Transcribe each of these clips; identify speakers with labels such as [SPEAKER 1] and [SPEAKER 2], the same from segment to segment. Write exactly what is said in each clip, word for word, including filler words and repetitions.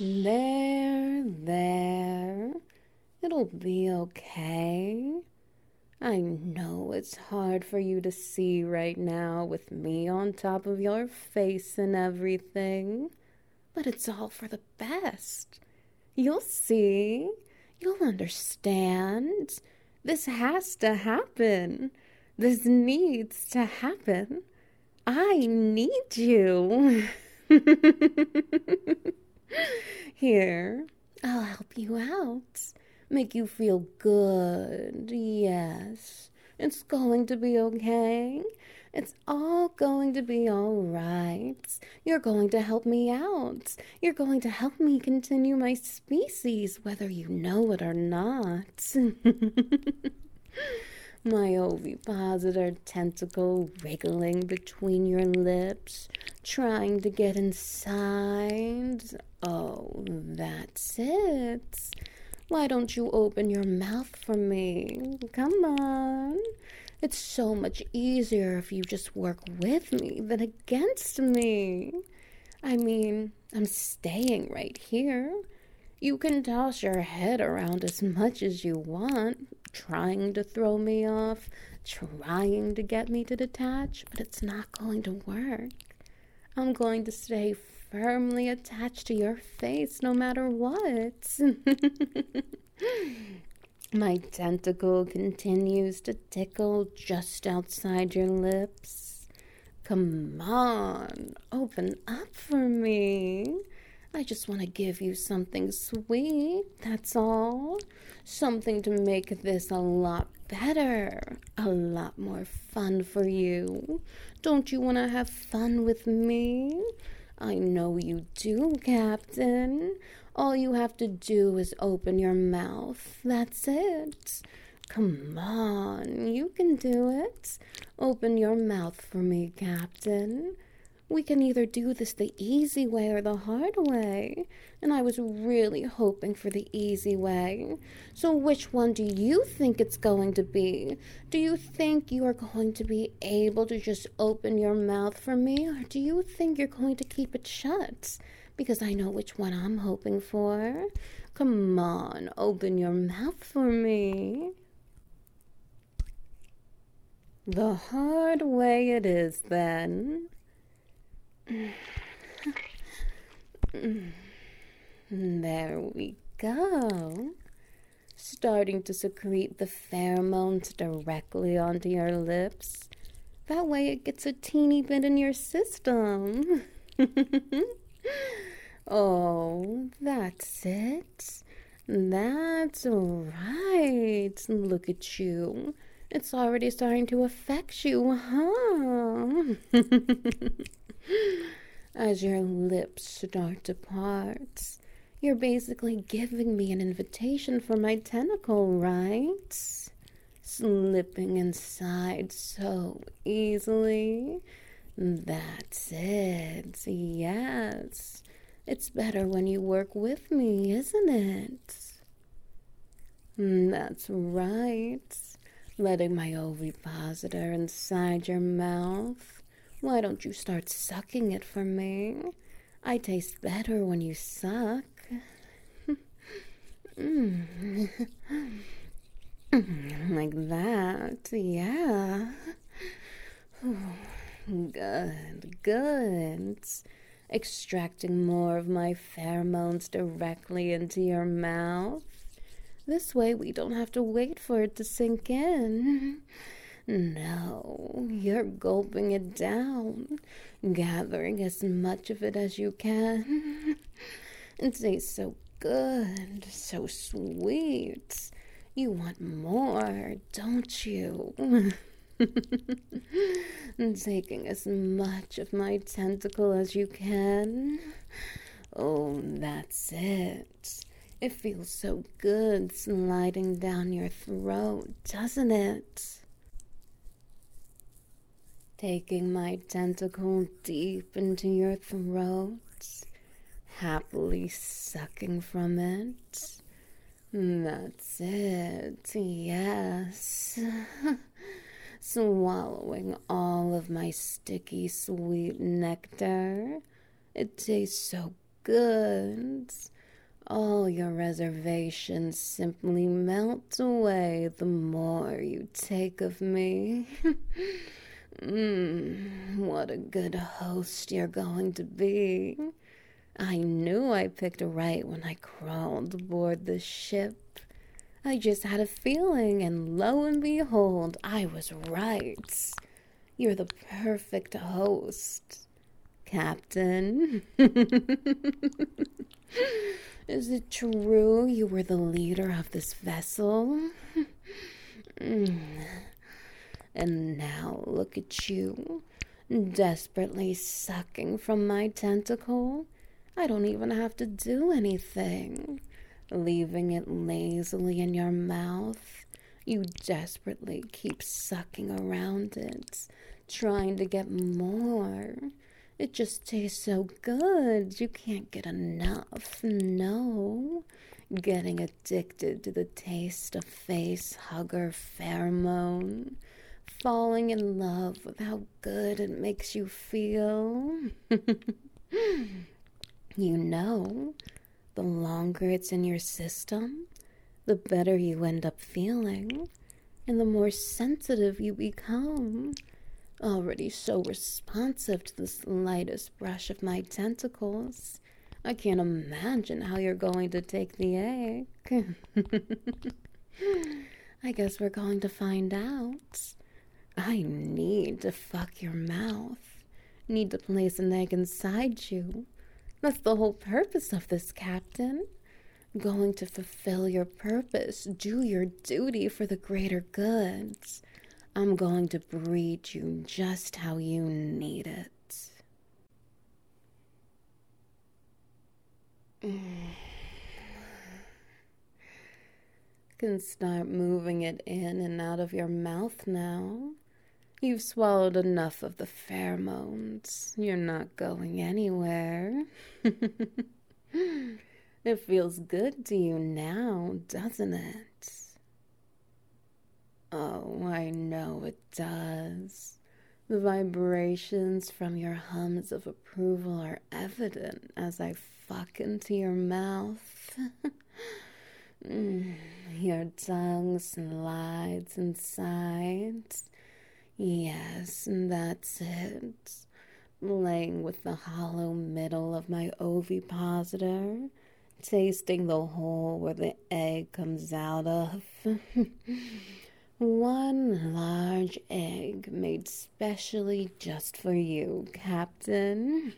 [SPEAKER 1] There, there. It'll be okay. I know it's hard for you to see right now with me on top of your face and everything, but it's all for the best. You'll see. You'll understand. This has to happen. This needs to happen. I need you. Here, I'll help you out. Make you feel good. Yes, it's going to be okay. It's all going to be all right. You're going to help me out. You're going to help me continue my species, whether you know it or not. My ovipositor tentacle wriggling between your lips, trying to get inside. Oh, that's it. Why don't you open your mouth for me? Come on. It's so much easier if you just work with me than against me. I mean, I'm staying right here. You can toss your head around as much as you want, trying to throw me off, trying to get me to detach, but it's not going to work. I'm going to stay firmly attached to your face no matter what. My tentacle continues to tickle just outside your lips. Come on, open up for me. I just want to give you something sweet, that's all. Something to make this a lot better, a lot more fun for you. Don't you want to have fun with me? I know you do, Captain. All you have to do is open your mouth. That's it. Come on, you can do it. Open your mouth for me, Captain. We can either do this the easy way or the hard way. And I was really hoping for the easy way. So which one do you think it's going to be? Do you think you are going to be able to just open your mouth for me? Or do you think you're going to keep it shut? Because I know which one I'm hoping for. Come on, open your mouth for me. The hard way it is, then. There we go. Starting to secrete the pheromones directly onto your lips. That way it gets a teeny bit in your system. Oh, that's it. That's right. Look at you. It's already starting to affect you, huh? As your lips start to part, you're basically giving me an invitation for my tentacle, right? Slipping inside so easily. That's it. Yes. It's better when you work with me, isn't it? That's right. Letting my ovipositor inside your mouth. Why don't you start sucking it for me? I taste better when you suck. mm. Like that, yeah. Good, good. Extracting more of my pheromones directly into your mouth. This way we don't have to wait for it to sink in. No, you're gulping it down, gathering as much of it as you can. It tastes so good, so sweet. You want more, don't you? Taking as much of my tentacle as you can. Oh, that's it. It feels so good sliding down your throat, doesn't it? Taking my tentacle deep into your throat, happily sucking from it. That's it, yes. Swallowing all of my sticky, sweet nectar. It tastes so good. All your reservations simply melt away the more you take of me. Mmm, what a good host you're going to be. I knew I picked right when I crawled aboard the ship. I just had a feeling, and lo and behold, I was right. You're the perfect host, Captain. Is it true you were the leader of this vessel? Mm. And now look at you, desperately sucking from my tentacle. I don't even have to do anything. Leaving it lazily in your mouth, you desperately keep sucking around it, trying to get more. It just tastes so good, you can't get enough, no. Getting addicted to the taste of face hugger pheromone. Falling in love with how good it makes you feel. You know, the longer it's in your system, the better you end up feeling, and the more sensitive you become. Already so responsive to the slightest brush of my tentacles. I can't imagine how you're going to take the egg. I guess we're going to find out. I need to fuck your mouth. Need to place an egg inside you. That's the whole purpose of this, Captain. Going to fulfill your purpose, do your duty for the greater good. I'm going to breed you just how you need it. Can start moving it in and out of your mouth now. You've swallowed enough of the pheromones. You're not going anywhere. It feels good to you now, doesn't it? Oh, I know it does. The vibrations from your hums of approval are evident as I fuck into your mouth. Your tongue slides inside. Yes, that's it. Laying with the hollow middle of my ovipositor, tasting the hole where the egg comes out of. One large egg made specially just for you, Captain.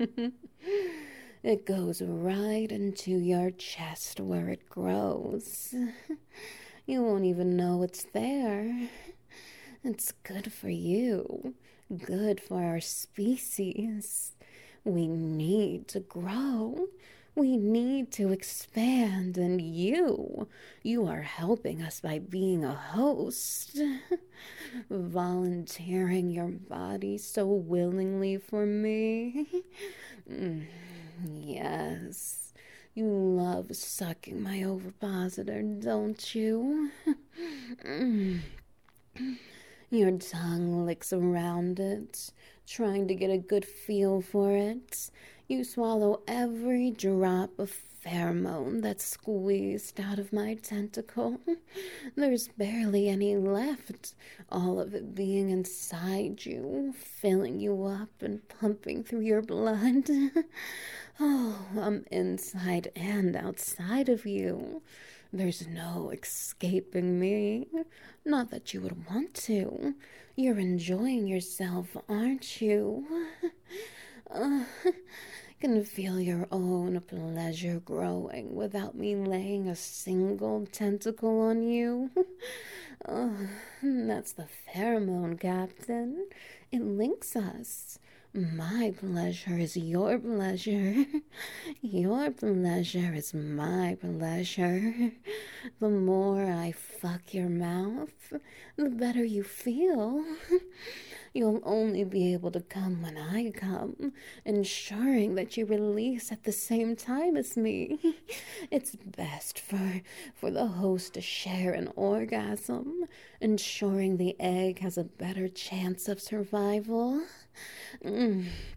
[SPEAKER 1] It goes right into your chest where it grows. You won't even know it's there. It's good for you, good for our species. We need to grow. We need to expand, and you, you are helping us by being a host, volunteering your body so willingly for me. Mm, yes, you love sucking my ovipositor, don't you? Mm. Your tongue licks around it, trying to get a good feel for it. You swallow every drop of pheromone that's squeezed out of my tentacle. There's barely any left, all of it being inside you, filling you up and pumping through your blood. Oh, I'm inside and outside of you. There's no escaping me. Not that you would want to. You're enjoying yourself, aren't you? Uh, can feel your own pleasure growing without me laying a single tentacle on you. Uh, that's the pheromone, Captain. It links us. My pleasure is your pleasure. Your pleasure is my pleasure. The more I fuck your mouth, the better you feel. You'll only be able to come when I come, ensuring that you release at the same time as me. It's best for, for the host to share an orgasm, ensuring the egg has a better chance of survival. Mm.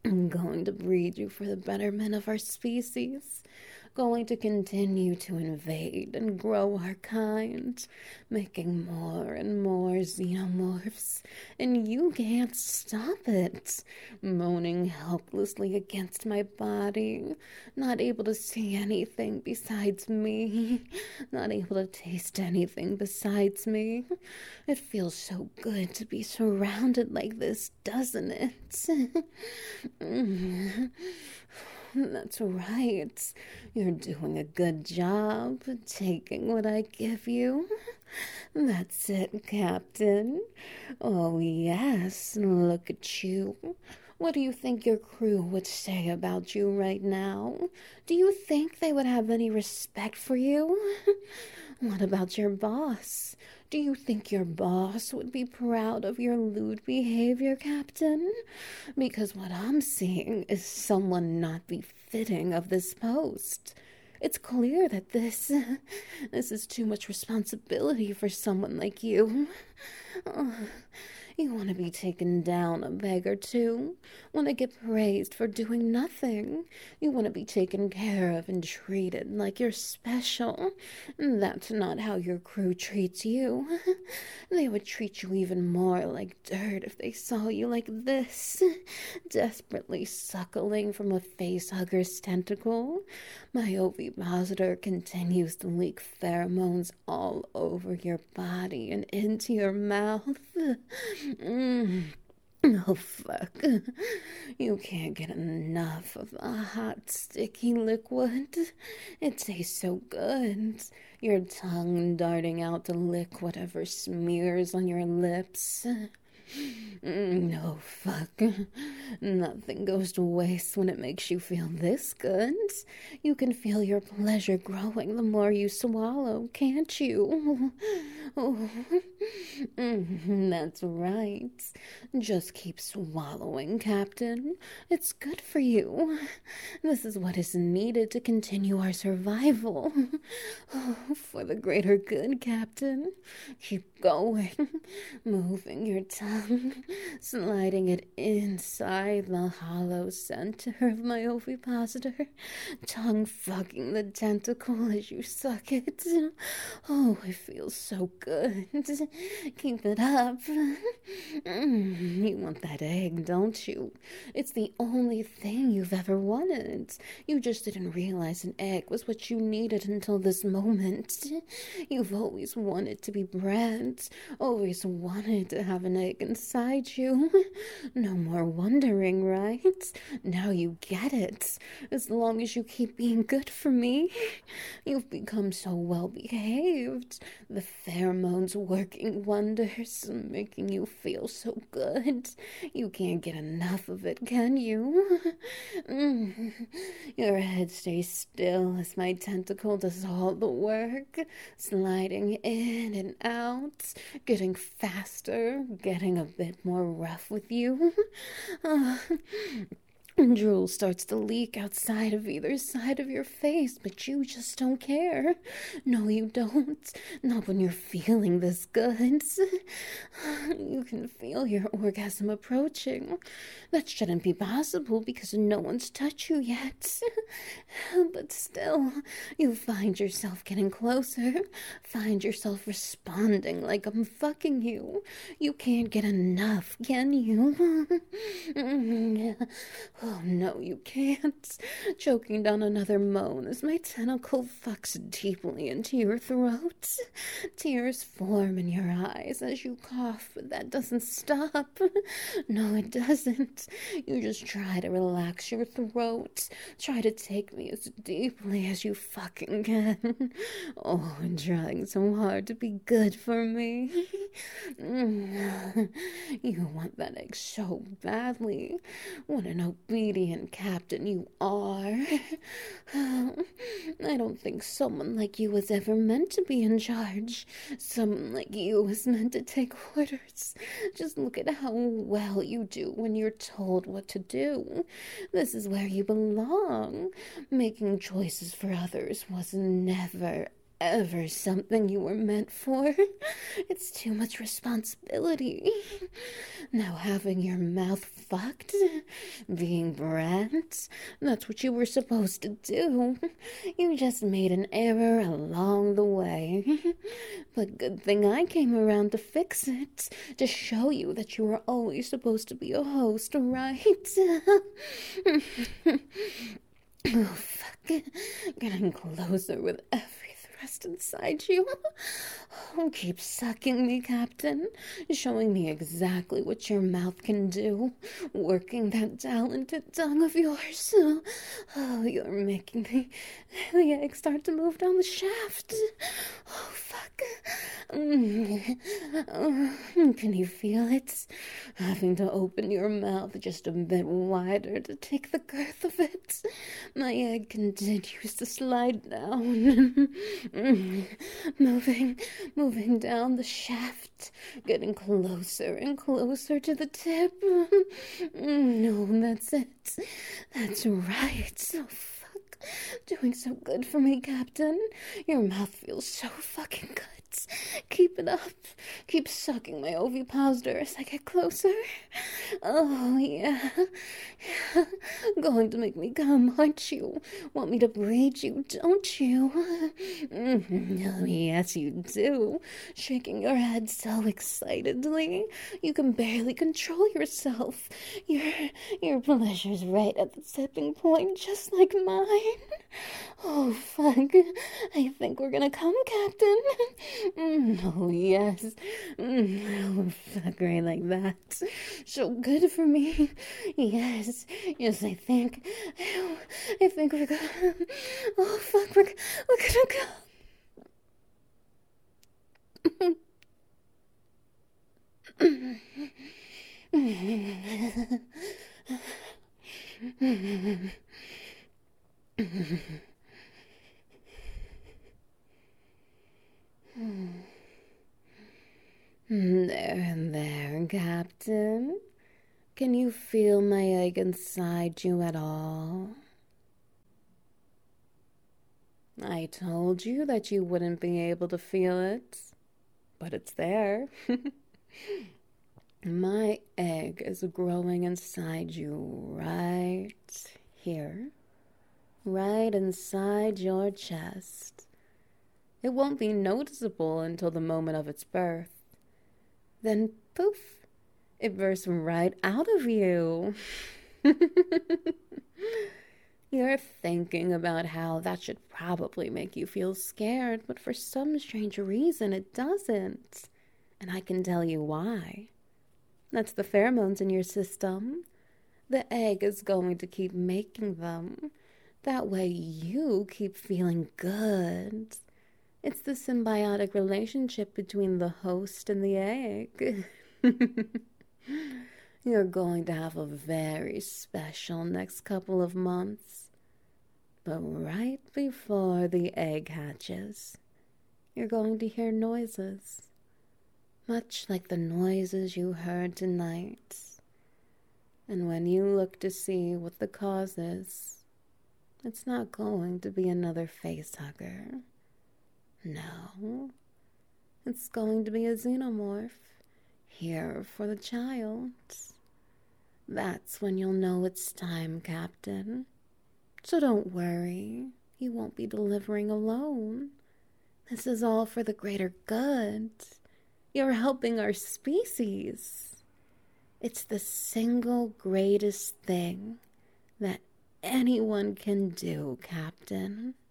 [SPEAKER 1] I'm going to breed you for the betterment of our species. Going to continue to invade and grow our kind, making more and more xenomorphs, and you can't stop it. Moaning helplessly against my body, not able to see anything besides me, not able to taste anything besides me. It feels so good to be surrounded like this, doesn't it? That's right. You're doing a good job taking what I give you. That's it, Captain. Oh, yes, look at you. What do you think your crew would say about you right now? Do you think they would have any respect for you? What about your boss? Do you think your boss would be proud of your lewd behavior, Captain? Because what I'm seeing is someone not befitting of this post. It's clear that this, this is too much responsibility for someone like you. Oh, you want to be taken down a peg or two, want to get praised for doing nothing. You want to be taken care of and treated like you're special. That's not how your crew treats you. They would treat you even more like dirt if they saw you like this, desperately suckling from a facehugger's tentacle. My ovipositor continues to leak pheromones all over your body and into your mouth. Mm. Oh, fuck. You can't get enough of a hot, sticky liquid. It tastes so good. Your tongue darting out to lick whatever smears on your lips. No, fuck. Nothing goes to waste when it makes you feel this good. You can feel your pleasure growing the more you swallow, can't you? Oh, that's right. Just keep swallowing, Captain. It's good for you. This is what is needed to continue our survival. Oh, for the greater good, Captain. Keep going, moving your tongue, sliding it inside the hollow center of my ovipositor, tongue fucking the tentacle as you suck it. Oh, it feels so good. Keep it up. Mm, you want that egg, don't you? It's the only thing you've ever wanted. You just didn't realize an egg was what you needed until this moment. You've always wanted to be bred. Always wanted to have an egg inside you. No more wondering, right? Now you get it. As long as you keep being good for me. You've become so well behaved. The pheromones working wonders, making you feel so good. You can't get enough of it, can you? Mm. Your head stays still as my tentacle does all the work, sliding in and out, getting faster, getting a bit more rough with you. Uh, Drool starts to leak outside of either side of your face, but you just don't care. No, you don't. Not when you're feeling this good. You can feel your orgasm approaching. That shouldn't be possible because no one's touched you yet. But still, you find yourself getting closer. Find yourself responding like I'm fucking you. You can't get enough, can you? Oh, no, you can't. Choking down another moan as my tentacle fucks deeply into your throat. Tears form in your eyes as you cough, but that doesn't stop. No, it doesn't. You just try to relax your throat. Try to take me as deeply as you fucking can. Oh, and trying so hard to be good for me. You want that egg so badly. What an obedient captain you are. I don't think someone like you was ever meant to be in charge. Someone like you was meant to take orders. Just look at how well you do when you're told what to do. This is where you belong. Making choices for others was never, ever something you were meant for. It's too much responsibility. Now having your mouth fucked, being brand, that's what you were supposed to do. You just made an error along the way. But good thing I came around to fix it, to show you that you were always supposed to be a host, right? Oh, fuck. Getting closer with every thrust inside you. Oh, keep sucking me, Captain. Showing me exactly what your mouth can do. Working that talented tongue of yours. Oh, you're making the, the egg start to move down the shaft. Oh, fuck. Mm. Oh, can you feel it? Having to open your mouth just a bit wider to take the girth of it. My egg continues to slide down. moving, moving down the shaft, getting closer and closer to the tip. No, that's it. That's right. Oh, fuck. Doing so good for me, Captain. Your mouth feels so fucking good. Keep it up. Keep sucking my ovipositor as I get closer. Oh, yeah. yeah. Going to make me come, aren't you? Want me to breed you, don't you? Oh, yes, you do. Shaking your head so excitedly. You can barely control yourself. Your, your pleasure's right at the tipping point, just like mine. Oh, fuck. I think we're gonna come, Captain. Mm, oh, yes. Mm, oh, fuck, right like that. So good for me. Yes. Yes, I think. Oh, I think we're gonna... Oh, fuck, we're, we're gonna go. There, there, Captain. Can you feel my egg inside you at all? I told you that you wouldn't be able to feel it, but it's there. My egg is growing inside you right here, right inside your chest. It won't be noticeable until the moment of its birth. Then, poof, it bursts right out of you. You're thinking about how that should probably make you feel scared, but for some strange reason it doesn't. And I can tell you why. That's the pheromones in your system. The egg is going to keep making them. That way you keep feeling good. It's the symbiotic relationship between the host and the egg. You're going to have a very special next couple of months. But right before the egg hatches, you're going to hear noises. Much like the noises you heard tonight. And when you look to see what the cause is, it's not going to be another face hugger. No, it's going to be a xenomorph, here for the child. That's when you'll know it's time, Captain. So don't worry, you won't be delivering alone. This is all for the greater good. You're helping our species. It's the single greatest thing that anyone can do, Captain.